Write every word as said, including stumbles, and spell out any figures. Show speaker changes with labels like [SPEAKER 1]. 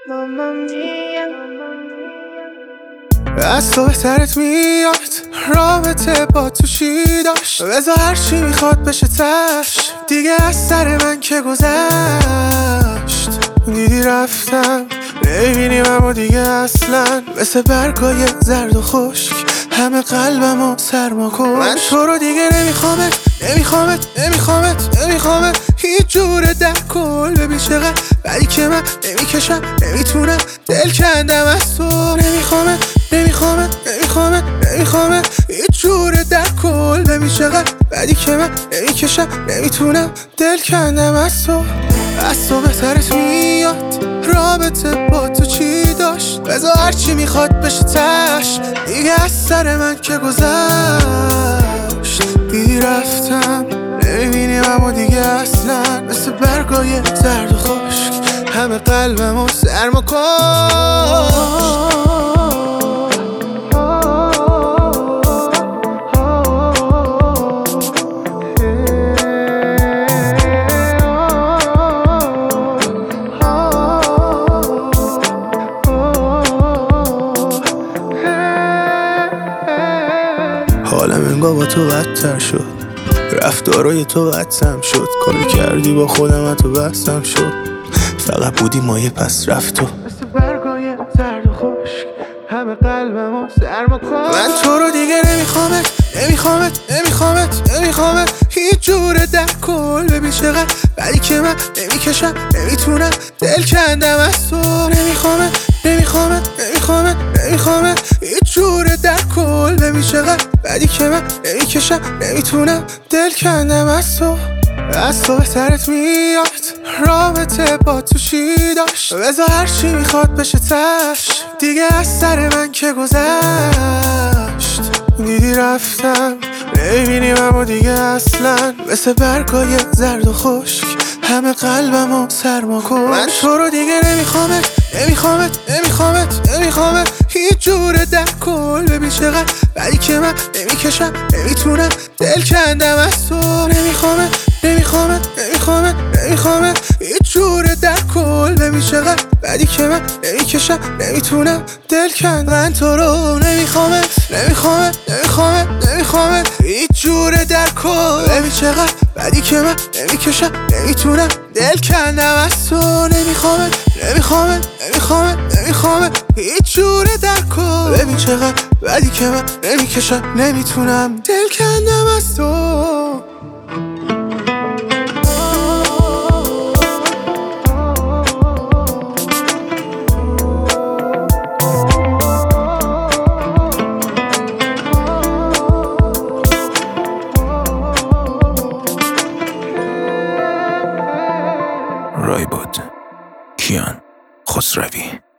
[SPEAKER 1] از تو بهترت میاد رابطه با تو چی داشت. بذار هرچی میخواد بشه تش دیگه از سر من که گذشت. دیدی رفتم نمیبینیم اما دیگه اصلا مثل برگای زرد و خشک همه قلبمو سرما کن. من تو رو دیگه نمیخوامت نمیخوامت نمیخوامت نمیخوامت هیچ جوره در کل. ببین چقدر بدی که من نمیکشم نمیتونم دل کندم از تو. نمیخوامت نمیخوامت نمیخوامت نمیخوامت هیچ جوره در کل. ببین چقدر بدی که من نمیکشم نمیتونم دل کندم از تو. از تو بهترت میاد رابطه با تو چی داشت. بذار هرچی میخواد بشه تش دیگه از سر من که گذشت. دیدی رفتم نمیبینیم اما دیگه اصلا مثل برگای زرد و خشک همه قلبمو سرما کشت. حالم انگار با تو بدتر شد، رفتارای تو بدتم شد، کاری کردی با خودم تو بستم شد. فقط بودی مایه پس رفت تو مثل برگای زرد و خشک همه قلبمو سرما کن. من تو رو دیگه نمیخوامت نمیخوامت نمیخوامت نمیخوامت هیچ جوره در کل. ببین چقدر بدی که من نمیکشم نمیتونم دل کندم از تو. نمیخوامت نمیخوامت نمیخوامت نمیخوامت هیچ جوره در کل. ببین چقدر بدی که من نمیکشم نمیتونم دل کندم از تو. از تو بهترت میاد رابطه با تو چی داشت. بذار هرچی میخواد بشه تش دیگه از سر من که گذشت. دیدی رفتم نمیبینیم اما دیگه اصلا مثل برگای زرد و خشک همه قلبمو سرما کن. من تو رو دیگه نمیخوامت نمیخوامت نمیخوامت نمیخوامت هیچ جوره در کل. ببین چقدر بدی که من نمیکشم نمیتونم دل کندم از تو. نمیخوامت نمیخوامت نمیخوامت نمیخوامت هیچ جوره در کل. ببین چقدر بدی که من نمیکشم نمیتونم دل کندم. من تو رو نمیخوامت نمیخوامت نمیخوامت نمیخوامت هیچ جوره در کل. ببین چقدر بدی که من نمیکشم نمیتونم دل کندم از تو. نمیخوامت نمیخوامت نمیخوامت نمیخوامت هیچ جوره در کل. ببین چقدر بدی که من نمیکشم نمیتونم دل کندم از تو.
[SPEAKER 2] رایبود کیان خسروی.